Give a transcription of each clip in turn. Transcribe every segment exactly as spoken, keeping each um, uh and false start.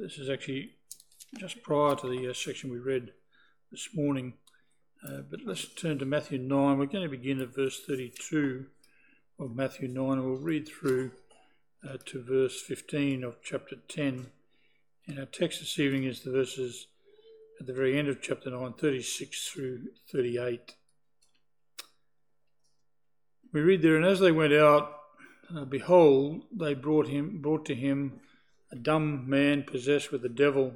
this is actually just prior to the uh, section we read this morning. Uh, but let's turn to Matthew nine. We're going to begin at verse thirty-two of Matthew nine, and we'll read through uh, to verse fifteen of chapter ten. And our text this evening is the verses at the very end of chapter nine, thirty-six through thirty-eight. We read there, and as they went out, uh, behold, they brought him, brought to him a dumb man possessed with the devil.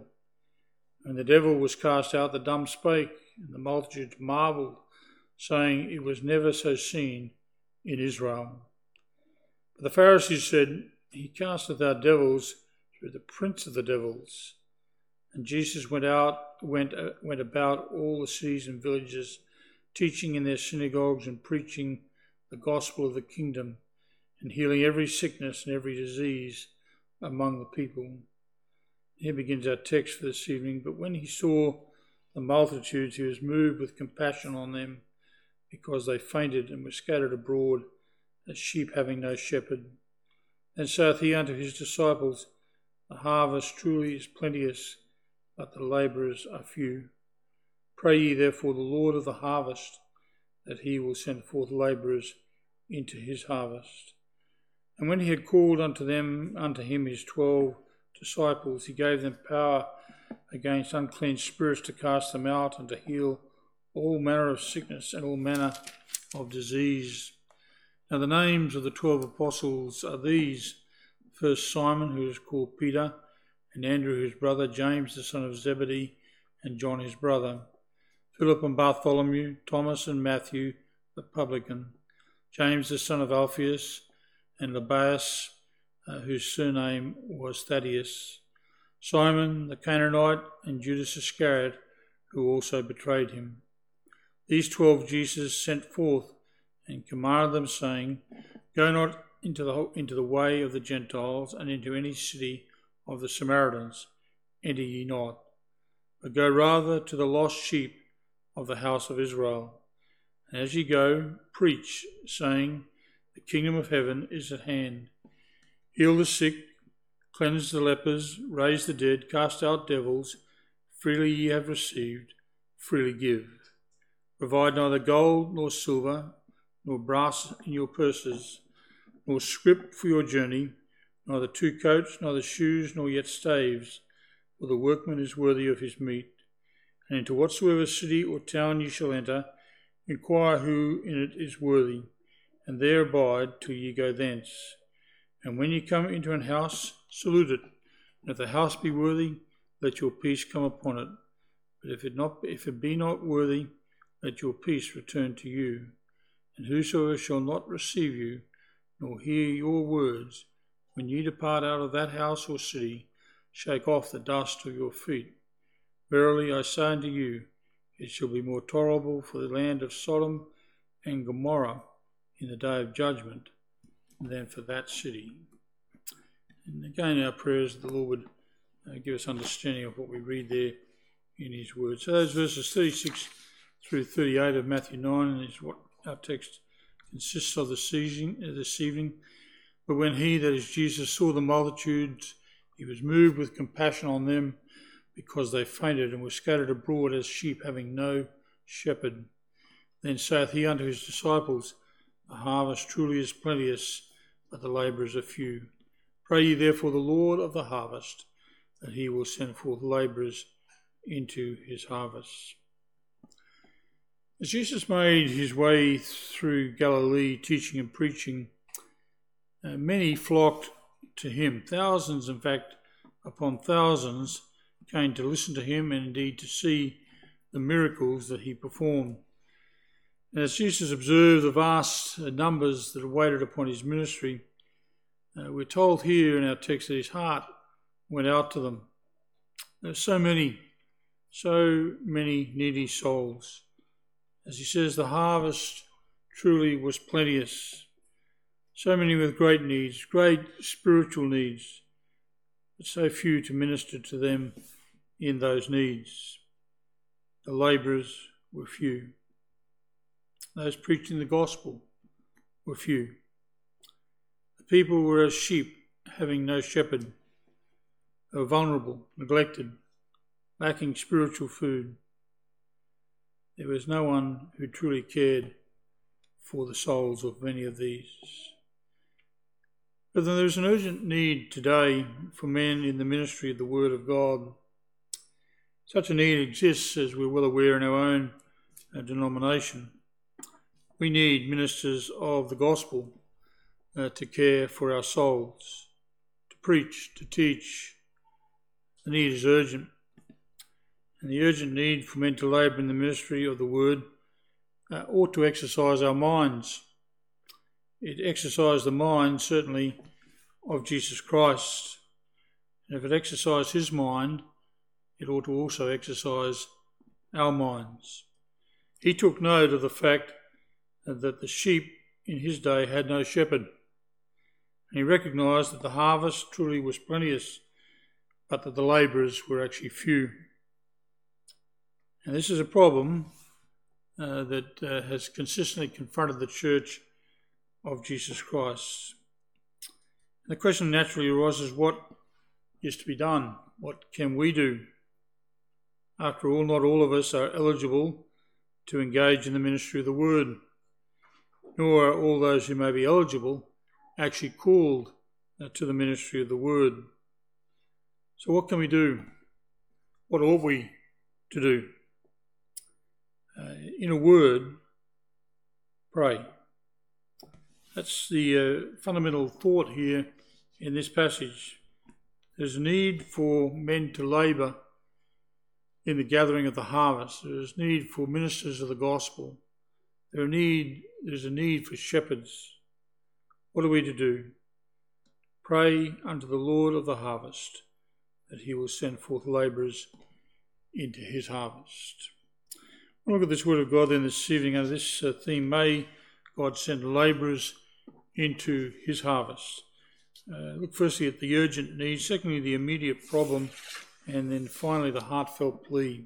When the devil was cast out, the dumb spake, and the multitude marvelled, saying, it was never so seen in Israel. But the Pharisees said, he casteth out devils through the prince of the devils. And Jesus went out, went, uh, went about all the cities and villages, teaching in their synagogues and preaching the gospel of the kingdom, and healing every sickness and every disease among the people. Here begins our text for this evening. But when he saw the multitudes, he was moved with compassion on them, because they fainted and were scattered abroad as sheep having no shepherd. Then saith he unto his disciples, the harvest truly is plenteous, but the labourers are few. Pray ye therefore the Lord of the harvest, that he will send forth labourers into his harvest. And when he had called unto them, unto him his twelve disciples, he gave them power against unclean spirits to cast them out, and to heal all manner of sickness and all manner of disease. Now the names of the twelve apostles are these: first Simon, who is called Peter, and Andrew his brother, James the son of Zebedee, and John his brother, Philip and Bartholomew, Thomas and Matthew the publican, James the son of Alphaeus, and Lebbaeus, uh, whose surname was Thaddeus, Simon the Canaanite, and Judas Iscariot, who also betrayed him. These twelve Jesus sent forth, and commanded them, saying, Go not into the into the way of the Gentiles, and into any city of the Samaritans enter ye not, but go rather to the lost sheep of the house of Israel. And as ye go, preach, saying, The kingdom of heaven is at hand. Heal the sick, cleanse the lepers, raise the dead, cast out devils. Freely ye have received, freely give. Provide neither gold nor silver, nor brass in your purses, nor scrip for your journey, neither two coats, neither shoes, nor yet staves, for the workman is worthy of his meat. And into whatsoever city or town ye shall enter, inquire who in it is worthy, and there abide till ye go thence. And when ye come into an house, salute it. And if the house be worthy, let your peace come upon it. But if it not, if it be not worthy, let your peace return to you. And whosoever shall not receive you, nor hear your words, when ye depart out of that house or city, shake off the dust of your feet. Verily I say unto you, it shall be more tolerable for the land of Sodom and Gomorrah in the day of judgment than for that city. And again, our prayers that the Lord would uh, give us understanding of what we read there in his word. So those verses thirty-six through thirty-eight of Matthew nine is what our text consists of this evening. This evening. But when he, that is Jesus, saw the multitudes, he was moved with compassion on them, because they fainted and were scattered abroad as sheep having no shepherd. Then saith he unto his disciples, The harvest truly is plenteous, but the labourers are few. Pray ye therefore the Lord of the harvest, that he will send forth labourers into his harvest. As Jesus made his way through Galilee, teaching and preaching, uh, many flocked to him. Thousands, in fact, upon thousands, came to listen to him and indeed to see the miracles that he performed. And as Jesus observed the vast numbers that awaited upon his ministry, uh, we're told here in our text that his heart went out to them. There are so many, so many needy souls. As he says, the harvest truly was plenteous. So many with great needs, great spiritual needs, but so few to minister to them in those needs. The labourers were few. Those preaching the gospel were few. The people were as sheep having no shepherd. They were vulnerable, neglected, lacking spiritual food. There was no one who truly cared for the souls of many of these. But then there is an urgent need today for men in the ministry of the Word of God. Such a need exists, as we're well aware, in our own uh, denomination. We need ministers of the gospel uh, to care for our souls, to preach, to teach. The need is urgent. And the urgent need for men to labour in the ministry of the Word uh, ought to exercise our minds. It exercised the mind, certainly, of Jesus Christ. And if it exercised his mind, it ought to also exercise our minds. He took note of the fact that the sheep in his day had no shepherd. And he recognised that the harvest truly was plenteous, but that the labourers were actually few. And this is a problem uh, that uh, has consistently confronted the church of Jesus Christ. And the question naturally arises, what is to be done? What can we do? After all, not all of us are eligible to engage in the ministry of the Word, nor are all those who may be eligible actually called uh, to the ministry of the Word. So what can we do? What ought we to do? Uh, in a word, pray. That's the uh, fundamental thought here in this passage. There's a need for men to labour in the gathering of the harvest. There's need for ministers of the gospel. There are need, there's a need for shepherds. What are we to do? Pray unto the Lord of the harvest that he will send forth labourers into his harvest. We'll look at this word of God then this evening under this uh, theme, may God send labourers into his harvest. Uh, look firstly at the urgent need, secondly the immediate problem, and then finally the heartfelt plea.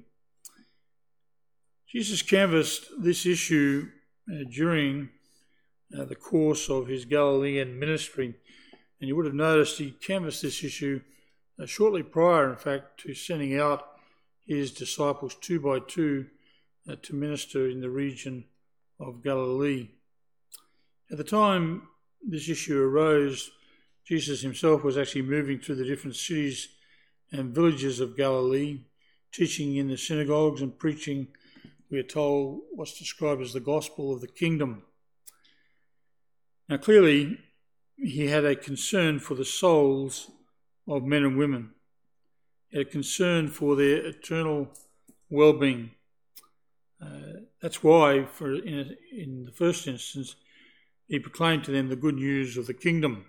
Jesus canvassed this issue uh, during uh, the course of his Galilean ministry, and you would have noticed he canvassed this issue uh, shortly prior, in fact, to sending out his disciples two by two uh, to minister in the region of Galilee. At the time this issue arose, Jesus himself was actually moving through the different cities and villages of Galilee, teaching in the synagogues and preaching, we are told, what's described as the gospel of the kingdom. Now clearly, he had a concern for the souls of men and women. He had a concern for their eternal well-being. Uh, that's why, for in, a, in the first instance, he proclaimed to them the good news of the kingdom.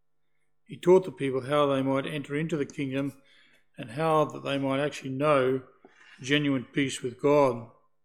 He taught the people how they might enter into the kingdom and how that they might actually know genuine peace with God.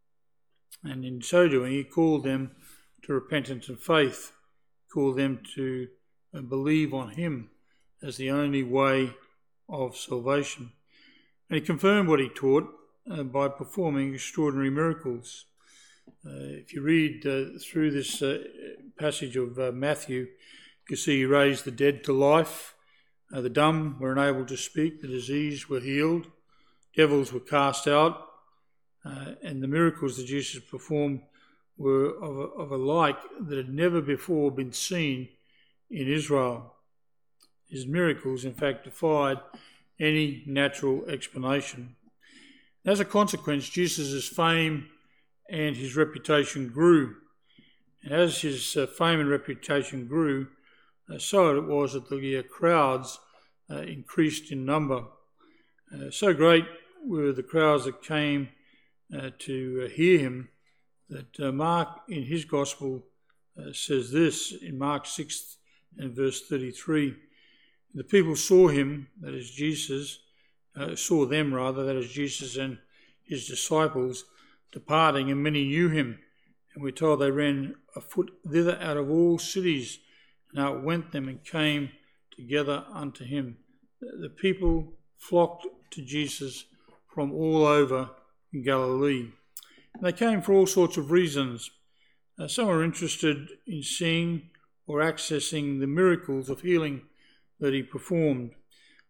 And in so doing, he called them to repentance and faith, called them to believe on him as the only way of salvation. And he confirmed what he taught uh, by performing extraordinary miracles. Uh, if you read uh, through this uh, passage of uh, Matthew, you see he raised the dead to life, uh, the dumb were enabled to speak, the diseased were healed, devils were cast out, uh, and the miracles that Jesus performed were of a, of a like that had never before been seen in Israel. His miracles, in fact, defied any natural explanation. As a consequence, Jesus' fame and his reputation grew. And as his uh, fame and reputation grew, uh, so it was that the uh, crowds uh, increased in number. Uh, so great were the crowds that came uh, to uh, hear him that uh, Mark in his gospel uh, says this in Mark six and verse thirty-three. The people saw him, that is Jesus, uh, saw them rather, that is Jesus and his disciples, departing, and many knew him. And we're told they ran afoot thither out of all cities, and outwent them and came together unto him. The people flocked to Jesus from all over Galilee. And they came for all sorts of reasons. Uh, some were interested in seeing or accessing the miracles of healing that he performed.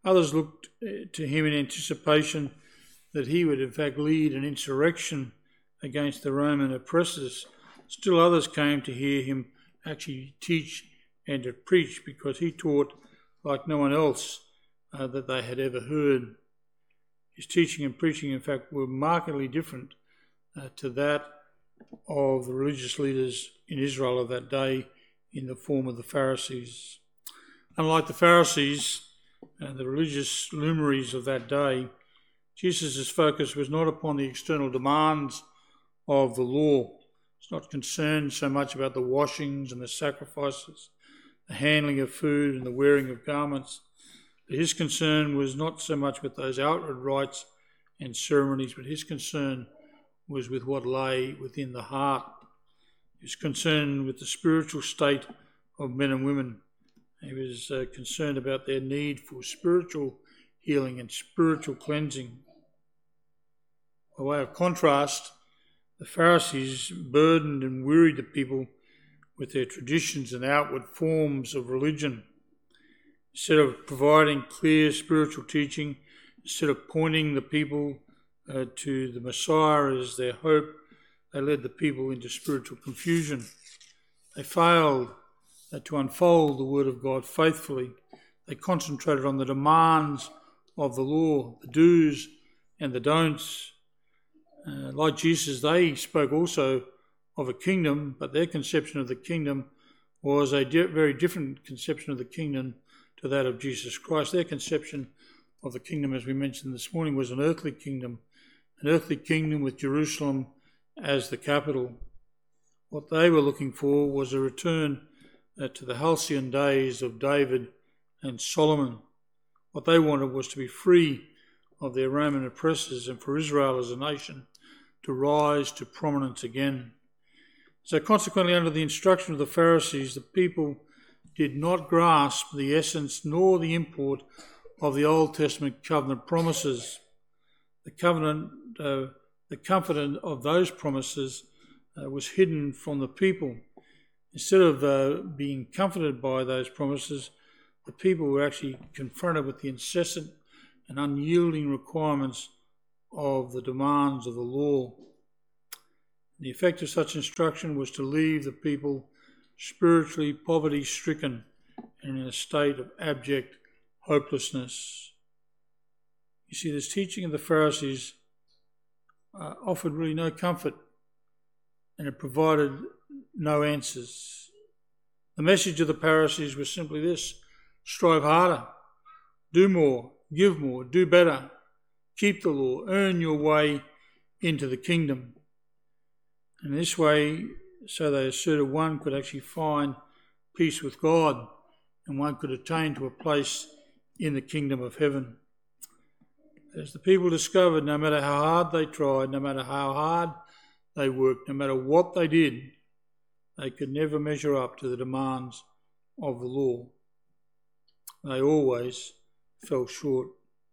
Others looked to him in anticipation that he would in fact lead an insurrection against the Roman oppressors. Still others came to hear him actually teach and to preach, because he taught like no one else uh, that they had ever heard. His teaching and preaching, in fact, were markedly different uh, to that of the religious leaders in Israel of that day in the form of the Pharisees. Unlike the Pharisees and the religious luminaries of that day, Jesus' focus was not upon the external demands of the law. He's not concerned so much about the washings and the sacrifices, the handling of food and the wearing of garments. His concern was not so much with those outward rites and ceremonies, but his concern was with what lay within the heart. He was concerned with the spiritual state of men and women. He was uh, concerned about their need for spiritual healing and spiritual cleansing. By way of contrast, the Pharisees burdened and wearied the people with their traditions and outward forms of religion. Instead of providing clear spiritual teaching, instead of pointing the people uh, to the Messiah as their hope, they led the people into spiritual confusion. They failed uh, to unfold the Word of God faithfully. They concentrated on the demands of the law, the do's and the don'ts. Uh, like Jesus, they spoke also of a kingdom, but their conception of the kingdom was a di- very different conception of the kingdom to that of Jesus Christ. Their conception of the kingdom, as we mentioned this morning, was an earthly kingdom, an earthly kingdom with Jerusalem as the capital. What they were looking for was a return uh, to the halcyon days of David and Solomon. What they wanted was to be free of their Roman oppressors and for Israel as a nation to rise to prominence again. So consequently, under the instruction of the Pharisees, the people did not grasp the essence nor the import of the Old Testament covenant promises. The covenant, uh, the comfort of those promises uh, was hidden from the people. Instead of uh, being comforted by those promises, the people were actually confronted with the incessant and unyielding requirements of the demands of the law. The effect of such instruction was to leave the people spiritually poverty-stricken and in a state of abject hopelessness. You see, this teaching of the Pharisees uh, offered really no comfort, and it provided no answers. The message of the Pharisees was simply this: strive harder, do more, give more, do better, keep the law, earn your way into the kingdom. And in this way, so they asserted, one could actually find peace with God and one could attain to a place in the kingdom of heaven. As the people discovered, no matter how hard they tried, no matter how hard they worked, no matter what they did, they could never measure up to the demands of the law. They always fell short.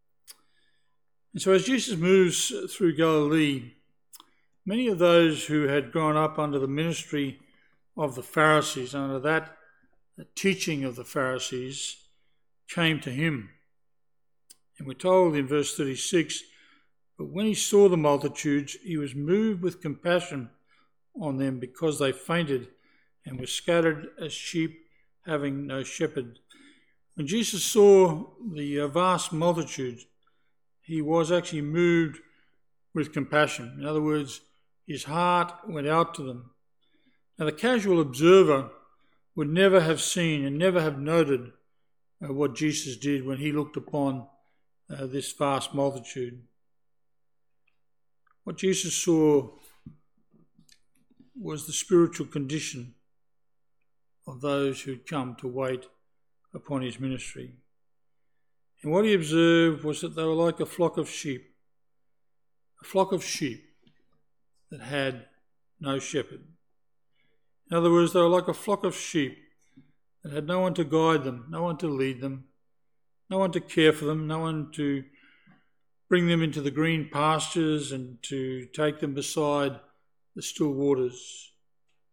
And so as Jesus moves through Galilee, many of those who had grown up under the ministry of the Pharisees, under that teaching of the Pharisees, came to him. And we're told in verse thirty-six, but when he saw the multitudes, he was moved with compassion on them because they fainted and were scattered as sheep having no shepherd. When Jesus saw the vast multitudes, he was actually moved with compassion. In other words, his heart went out to them. Now, the casual observer would never have seen and never have noted uh, what Jesus did when he looked upon uh, this vast multitude. What Jesus saw was the spiritual condition of those who'd come to wait upon his ministry. And what he observed was that they were like a flock of sheep, a flock of sheep that had no shepherd. In other words, they were like a flock of sheep that had no one to guide them, no one to lead them, no one to care for them, no one to bring them into the green pastures and to take them beside the still waters,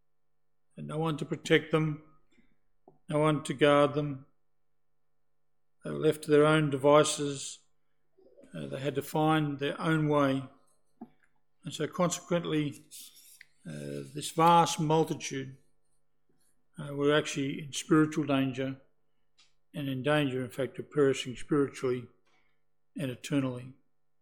and no one to protect them, no one to guard them. They were left to their own devices. Uh, they had to find their own way. And so consequently, uh, this vast multitude uh, were actually in spiritual danger, and in danger, in fact, of perishing spiritually and eternally.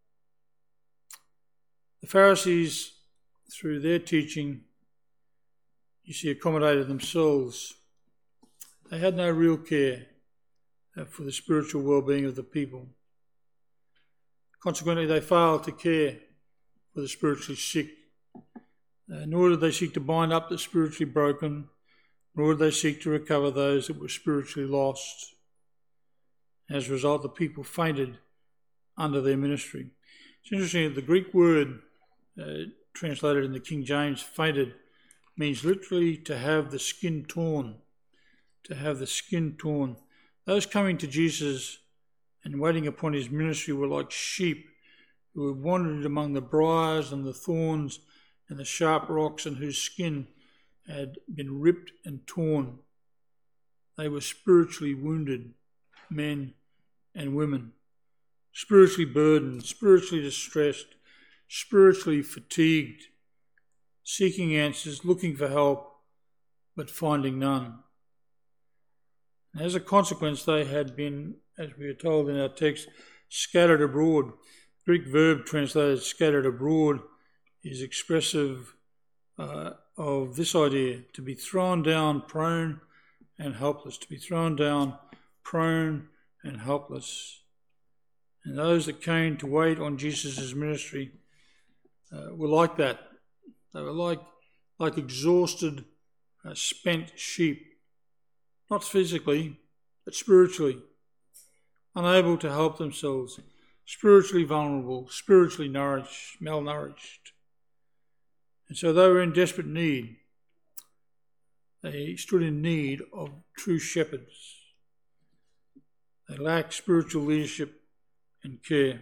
The Pharisees, through their teaching, you see, accommodated themselves. They had no real care uh, for the spiritual well-being of the people. Consequently, they failed to care for the spiritually sick. Uh, nor did they seek to bind up the spiritually broken, nor did they seek to recover those that were spiritually lost. As a result, the people fainted under their ministry. It's interesting that the Greek word uh, translated in the King James, fainted, means literally to have the skin torn, to have the skin torn. Those coming to Jesus and waiting upon his ministry were like sheep who had wandered among the briars and the thorns and the sharp rocks, and whose skin had been ripped and torn. They were spiritually wounded men and women, spiritually burdened, spiritually distressed, spiritually fatigued, seeking answers, looking for help, but finding none. And as a consequence, they had been, as we are told in our text, scattered abroad. The Greek verb translated scattered abroad is expressive uh, of this idea, to be thrown down prone and helpless, to be thrown down prone and helpless. And those that came to wait on Jesus' ministry uh, were like that. They were like, like exhausted, uh, spent sheep, not physically, but spiritually, unable to help themselves, spiritually vulnerable, spiritually nourished, malnourished. And so they were in desperate need. They stood in need of true shepherds. They lacked spiritual leadership and care.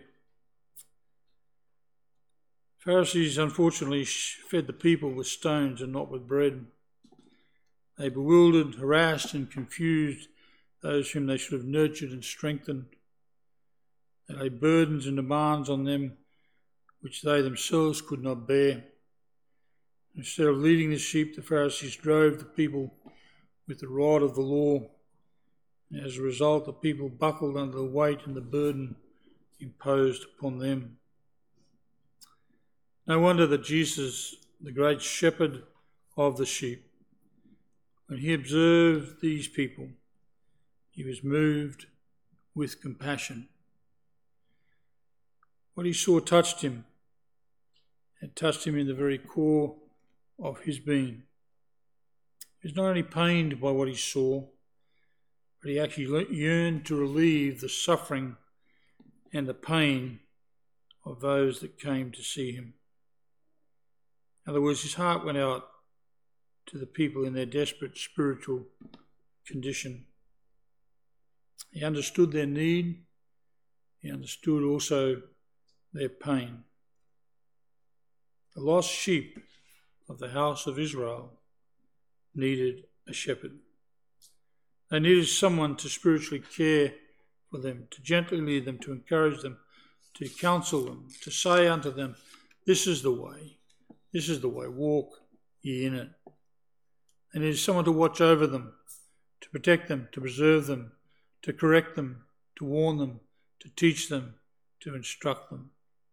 Pharisees, unfortunately, fed the people with stones and not with bread. They bewildered, harassed and confused those whom they should have nurtured and strengthened. They laid burdens and demands on them which they themselves could not bear. Instead of leading the sheep, the Pharisees drove the people with the rod of the law. And as a result, the people buckled under the weight and the burden imposed upon them. No wonder that Jesus, the great shepherd of the sheep, when he observed these people, he was moved with compassion. What he saw touched him. It touched him in the very core of his being. He was not only pained by what he saw, but he actually yearned to relieve the suffering and the pain of those that came to see him. In other words, his heart went out to the people in their desperate spiritual condition. He understood their need. He understood also their pain. The lost sheep of the house of Israel needed a shepherd. They needed someone to spiritually care for them, to gently lead them, to encourage them, to counsel them, to say unto them, this is the way, this is the way, walk ye in it. They needed someone to watch over them, to protect them, to preserve them, to correct them, to warn them, to teach them, to instruct them.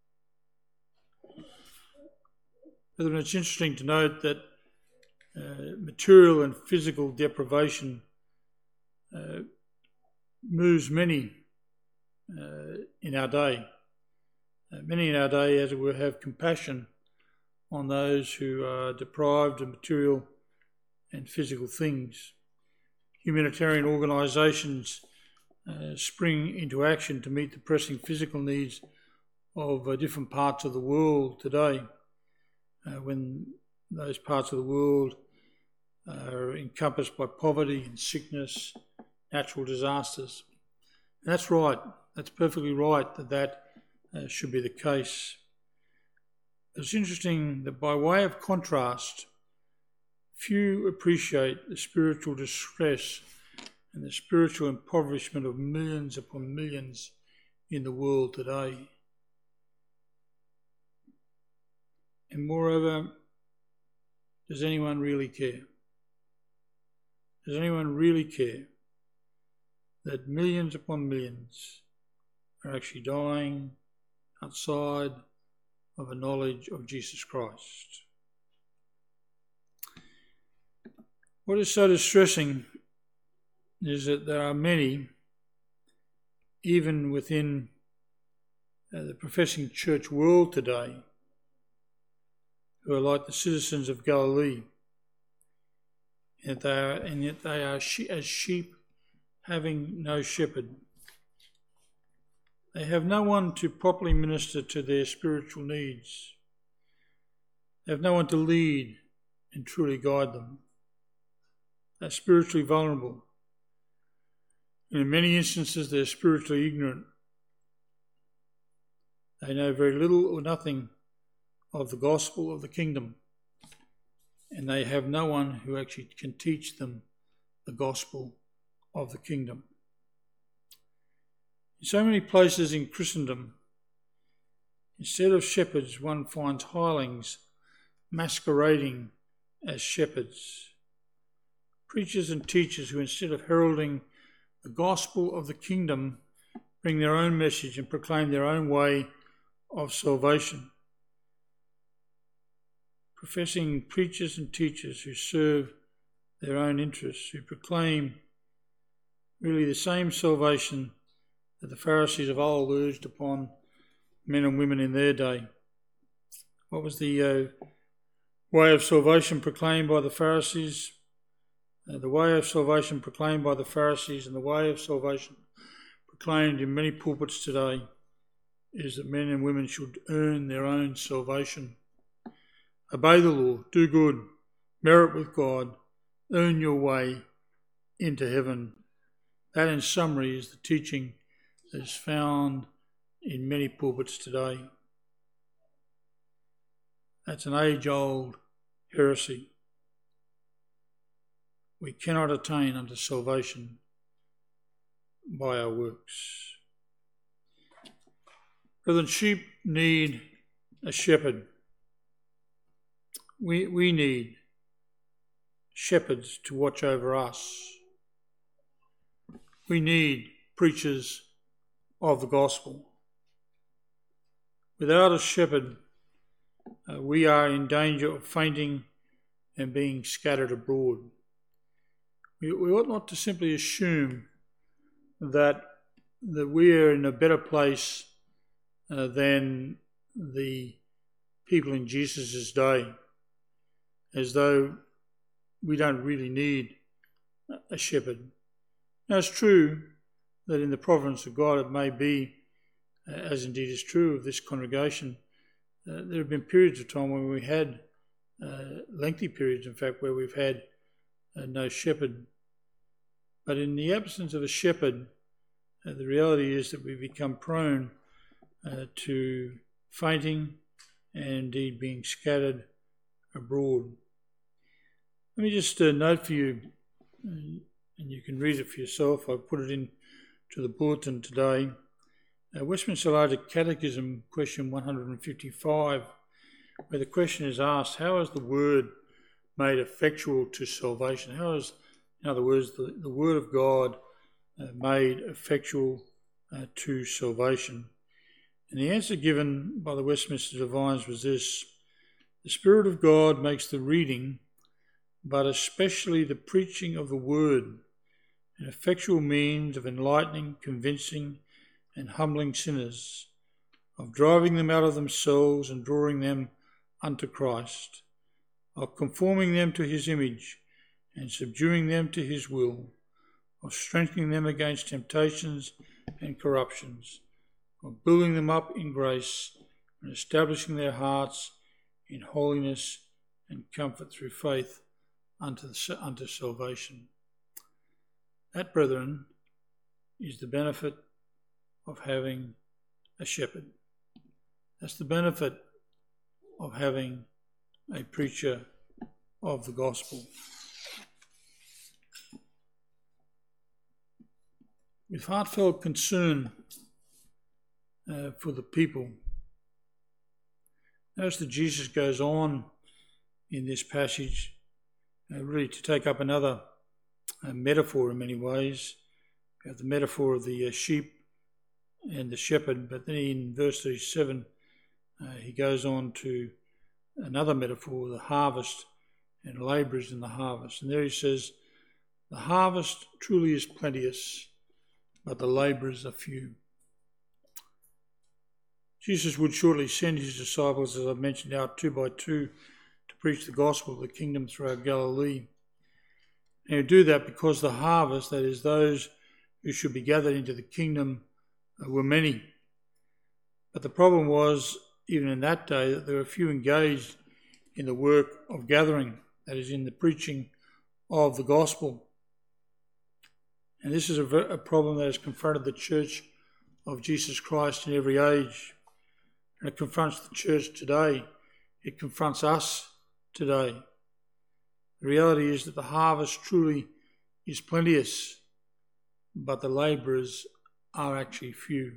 But it's interesting to note that uh, material and physical deprivation uh, moves many uh, in our day. Uh, many in our day, as it were, have compassion on those who are deprived of material and physical things. Humanitarian organisations uh, spring into action to meet the pressing physical needs of uh, different parts of the world today, uh, when those parts of the world are encompassed by poverty and sickness, natural disasters. And that's right. That's perfectly right that that uh, should be the case. It's interesting that by way of contrast, few appreciate the spiritual distress and the spiritual impoverishment of millions upon millions in the world today. And moreover, does anyone really care? Does anyone really care that millions upon millions are actually dying outside of a knowledge of Jesus Christ? What is so distressing is that there are many, even within uh, the professing church world today, who are like the citizens of Galilee, and, they are, and yet they are she- as sheep having no shepherd. They have no one to properly minister to their spiritual needs. They have no one to lead and truly guide them. They're spiritually vulnerable. And in many instances, they're spiritually ignorant. They know very little or nothing of the gospel of the kingdom, and they have no one who actually can teach them the gospel of the kingdom. In so many places in Christendom, instead of shepherds, one finds hirelings masquerading as shepherds, preachers and teachers who, instead of heralding the gospel of the kingdom, bring their own message and proclaim their own way of salvation. Professing preachers and teachers who serve their own interests, who proclaim really the same salvation that the Pharisees of old urged upon men and women in their day. What was the uh, way of salvation proclaimed by the Pharisees? Uh, the way of salvation proclaimed by the Pharisees and the way of salvation proclaimed in many pulpits today is that men and women should earn their own salvation. Obey the law, do good, merit with God, earn your way into heaven. That, in summary, is the teaching that is found in many pulpits today. That's an age-old heresy. We cannot attain unto salvation by our works. Brethren, sheep need a shepherd. We, we need shepherds to watch over us. We need preachers of the gospel. Without a shepherd, uh, we are in danger of fainting and being scattered abroad. We, we ought not to simply assume that, that we are in a better place uh, than the people in Jesus' day, as though we don't really need a shepherd. Now, it's true that in the providence of God it may be, uh, as indeed is true of this congregation, uh, there have been periods of time when we had, uh, lengthy periods in fact, where we've had uh, no shepherd. But in the absence of a shepherd, uh, the reality is that we become prone uh, to fainting and indeed being scattered abroad. Let me just uh, note for you, uh, and you can read it for yourself. I've put it in to the bulletin today. Uh, Westminster Larger Catechism, question one hundred fifty-five, where the question is asked, how is the word made effectual to salvation? How is, in other words, the, the word of God uh, made effectual uh, to salvation? And the answer given by the Westminster Divines was this: the Spirit of God makes the reading, but especially the preaching of the word, an effectual means of enlightening, convincing, and humbling sinners, of driving them out of themselves and drawing them unto Christ, of conforming them to his image and subduing them to his will, of strengthening them against temptations and corruptions, of building them up in grace and establishing their hearts in holiness and comfort through faith unto, the, unto salvation. That, brethren, is the benefit of having a shepherd. That's the benefit of having a preacher of the gospel. with heartfelt concern uh, for the people. Notice that Jesus goes on in this passage uh, really to take up another uh, metaphor in many ways. We have the metaphor of the uh, sheep and the shepherd, but then in verse thirty-seven uh, he goes on to another metaphor, the harvest and labourers in the harvest. And there he says, the harvest truly is plenteous, but the labourers are few. Jesus would shortly send his disciples, as I've mentioned, out two by two to preach the gospel of the kingdom throughout Galilee. And he'd do that because the harvest, that is, those who should be gathered into the kingdom, uh, were many. But the problem was, even in that day, that there were few engaged in the work of gathering, that is, in the preaching of the gospel. And this is a, a problem that has confronted the church of Jesus Christ in every age. And it confronts the church today. It confronts us today. The reality is that the harvest truly is plenteous, but the labourers are actually few.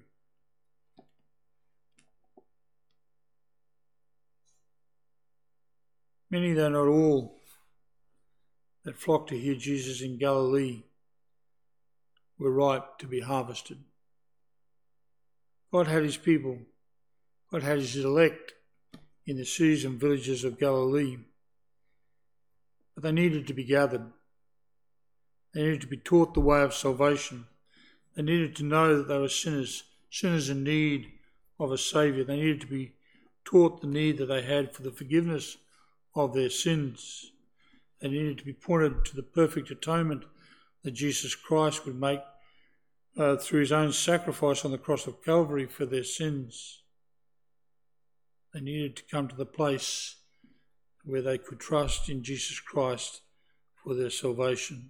Many, though not all, that flocked to hear Jesus in Galilee were ripe to be harvested. God had his people, God had his elect in the cities and villages of Galilee, but they needed to be gathered. They needed to be taught the way of salvation. They needed to know that they were sinners, sinners in need of a Saviour. They needed to be taught the need that they had for the forgiveness of their sins. They needed to be pointed to the perfect atonement that Jesus Christ would make uh, through his own sacrifice on the cross of Calvary for their sins. They needed to come to the place where they could trust in Jesus Christ for their salvation.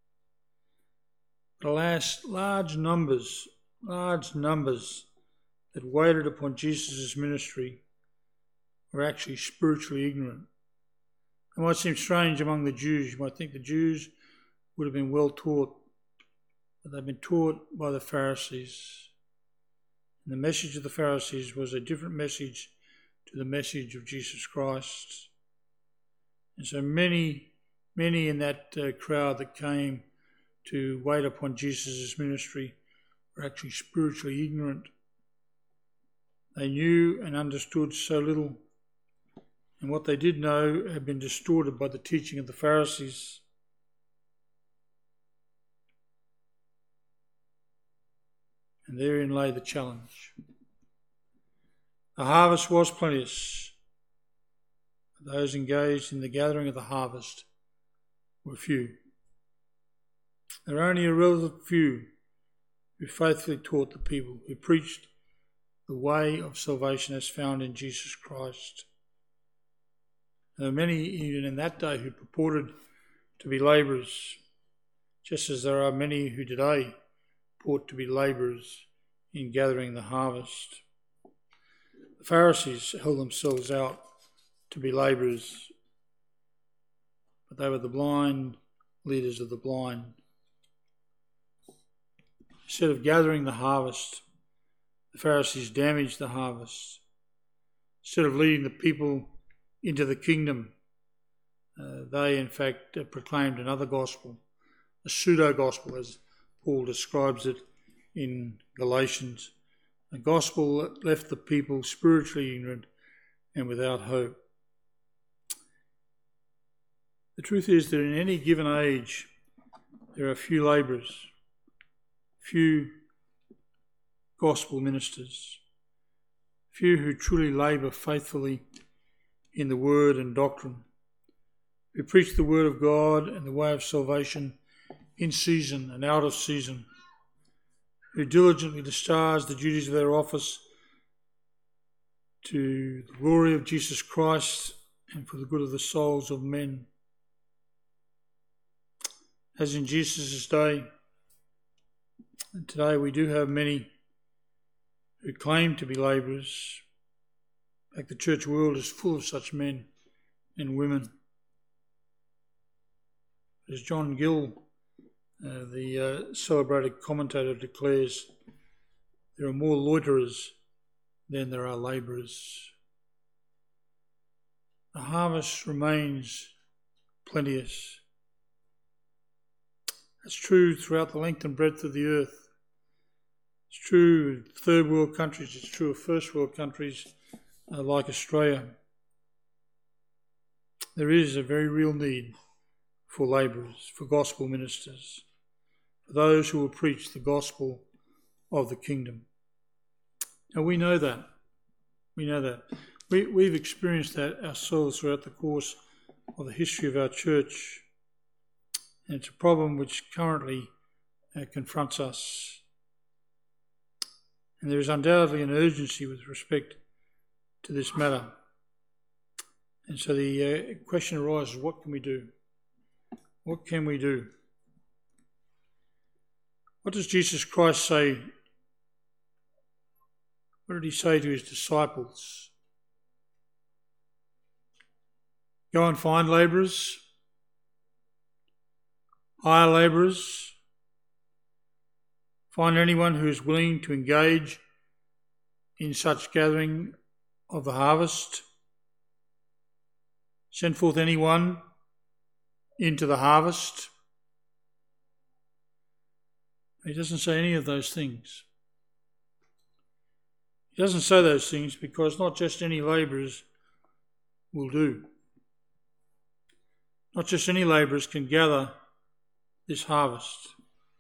But alas, large numbers, large numbers that waited upon Jesus' ministry were actually spiritually ignorant. It might seem strange among the Jews. You might think the Jews would have been well taught, but they've been taught by the Pharisees. And the message of the Pharisees was a different message to the message of Jesus Christ. And so many, many in that uh, crowd that came to wait upon Jesus' ministry were actually spiritually ignorant. They knew and understood so little, and what they did know had been distorted by the teaching of the Pharisees. And therein lay the challenge. The harvest was plenteous, but those engaged in the gathering of the harvest were few. There were only a relative few who faithfully taught the people, who preached the way of salvation as found in Jesus Christ. There were many even in that day who purported to be labourers, just as there are many who today purport to be labourers in gathering the harvest. The Pharisees held themselves out to be labourers, but they were the blind leaders of the blind. Instead of gathering the harvest, the Pharisees damaged the harvest. Instead of leading the people into the kingdom, uh, they in fact uh, proclaimed another gospel, a pseudo-gospel as Paul describes it in Galatians, a gospel that left the people spiritually ignorant and without hope. The truth is that in any given age there are few labourers, few gospel ministers, few who truly labour faithfully in the word and doctrine, who preach the word of God and the way of salvation in season and out of season, who diligently discharge the duties of their office to the glory of Jesus Christ and for the good of the souls of men. As in Jesus' day, and today we do have many who claim to be labourers. In fact, the church world is full of such men and women. As John Gill Uh, the uh, celebrated commentator declares, there are more loiterers than there are labourers. The harvest remains plenteous. That's true throughout the length and breadth of the earth. It's true in third world countries, it's true of first world countries uh, like Australia. There is a very real need for labourers, for gospel ministers, for those who will preach the gospel of the kingdom. And we know that. We know that. We, we've experienced that ourselves throughout the course of the history of our church. And it's a problem which currently uh, confronts us. And there is undoubtedly an urgency with respect to this matter. And so the uh, question arises, what can we do? What can we do? What does Jesus Christ say? What did he say to his disciples? Go and find labourers, hire labourers, find anyone who is willing to engage in such gathering of the harvest. Send forth anyone into the harvest. He doesn't say any of those things. He doesn't say those things because not just any labourers will do. Not just any labourers can gather this harvest.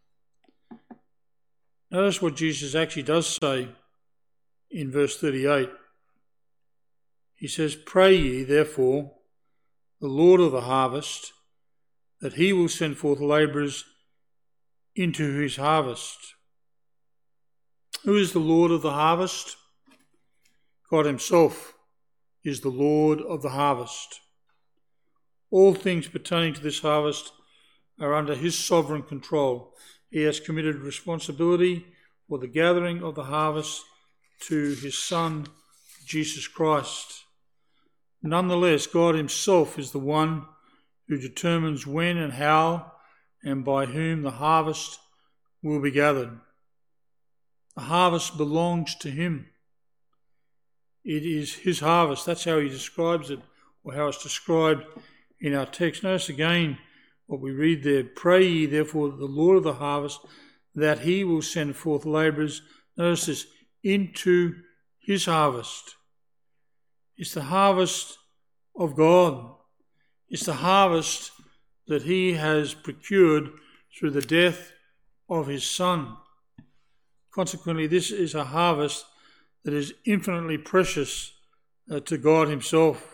Notice what Jesus actually does say in verse thirty-eight. He says, "Pray ye, therefore, the Lord of the harvest, that he will send forth labourers into his harvest." Who is the Lord of the harvest? God himself is the Lord of the harvest. All things pertaining to this harvest are under his sovereign control. He has committed responsibility for the gathering of the harvest to his Son, Jesus Christ. Nonetheless, God himself is the one who determines when and how and by whom the harvest will be gathered. The harvest belongs to him. It is his harvest. That's how he describes it, or how it's described in our text. Notice again what we read there. Pray ye therefore the Lord of the harvest, that he will send forth labourers, notice this, into his harvest. It's the harvest of God. It's the harvest that he has procured through the death of his Son. Consequently, this is a harvest that is infinitely precious uh, to God himself.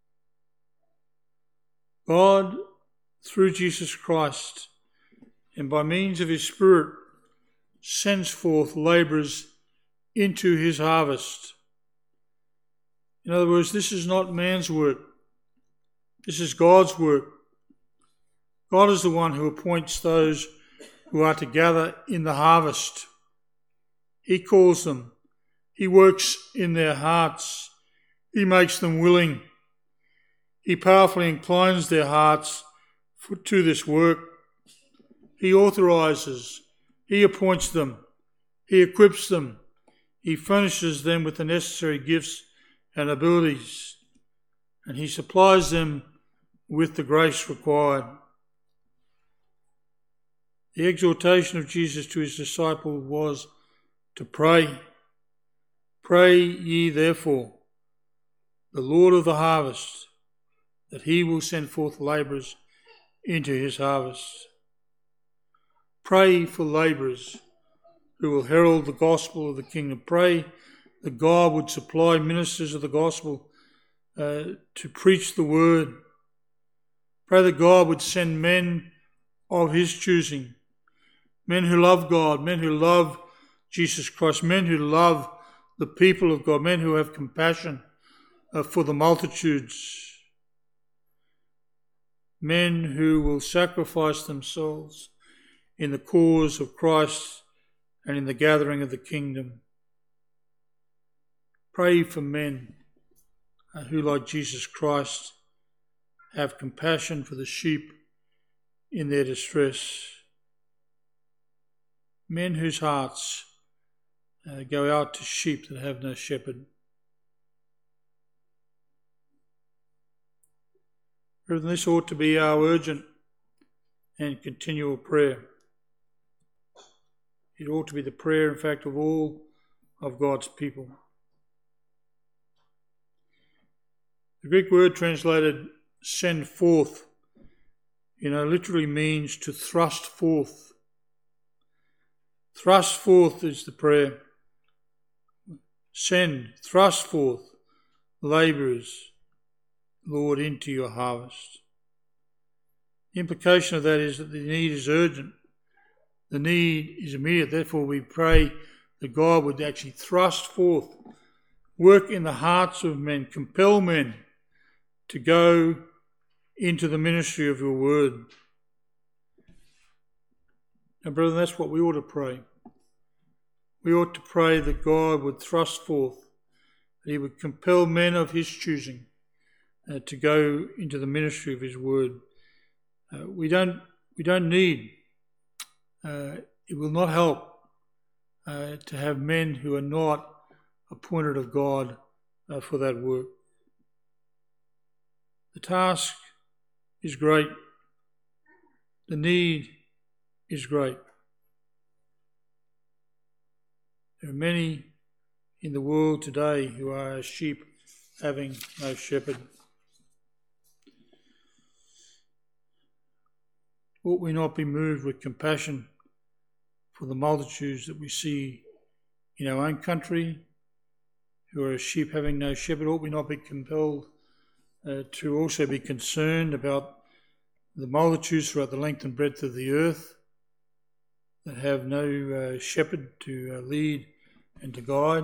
God, through Jesus Christ, and by means of his Spirit, sends forth labourers into his harvest. In other words, this is not man's work. This is God's work. God is the one who appoints those who are to gather in the harvest. He calls them. He works in their hearts. He makes them willing. He powerfully inclines their hearts for, to this work. He authorises. He appoints them. He equips them. He furnishes them with the necessary gifts and abilities. And he supplies them with the grace required. The exhortation of Jesus to his disciples was to pray. Pray ye therefore the Lord of the harvest, that he will send forth labourers into his harvest. Pray for labourers who will herald the gospel of the kingdom. Pray that God would supply ministers of the gospel uh, to preach the word. Pray that God would send men of his choosing, men who love God, men who love Jesus Christ, men who love the people of God, men who have compassion uh, for the multitudes, men who will sacrifice themselves in the cause of Christ and in the gathering of the kingdom. Pray for men uh, who, like Jesus Christ, have compassion for the sheep in their distress. men whose hearts uh, go out to sheep that have no shepherd. Brethren, this ought to be our urgent and continual prayer. It ought to be the prayer, in fact, of all of God's people. The Greek word translated send forth, you know, literally means to thrust forth. Thrust forth is the prayer. Send, thrust forth labourers, Lord, into your harvest. The implication of that is that the need is urgent. The need is immediate. Therefore, we pray that God would actually thrust forth, work in the hearts of men, compel men to go into the ministry of your word. Now, brethren, that's what we ought to pray. We ought to pray that God would thrust forth, that he would compel men of his choosing uh, to go into the ministry of his word. Uh, we don't we don't need, uh, it will not help uh, to have men who are not appointed of God uh, for that work. The task is great. The need is great. There are many in the world today who are as sheep having no shepherd. Ought we not be moved with compassion for the multitudes that we see in our own country who are as sheep having no shepherd? Ought we not be compelled uh, to also be concerned about the multitudes throughout the length and breadth of the earth that have no uh, shepherd to uh, lead and to guide?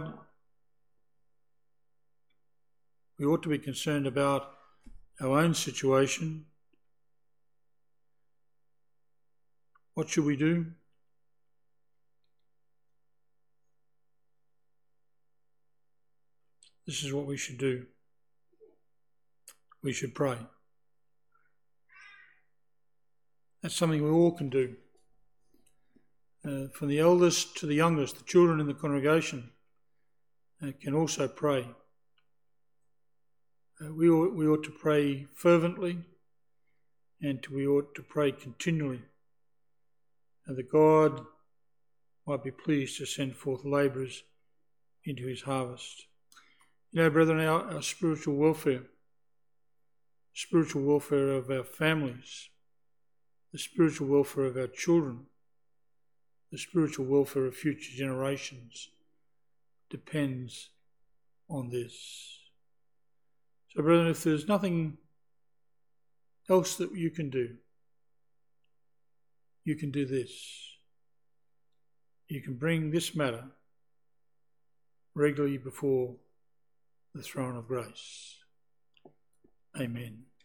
We ought to be concerned about our own situation. What should we do? This is what we should do. We should pray. That's something we all can do. Uh, from the eldest to the youngest, the children in the congregation uh, can also pray. Uh, we, ought, we ought to pray fervently, and to, we ought to pray continually, and that God might be pleased to send forth labourers into his harvest. You know, brethren, our, our spiritual welfare, spiritual welfare of our families, the spiritual welfare of our children, the spiritual welfare of future generations depends on this. So, brethren, if there's nothing else that you can do, you can do this. You can bring this matter regularly before the throne of grace. Amen.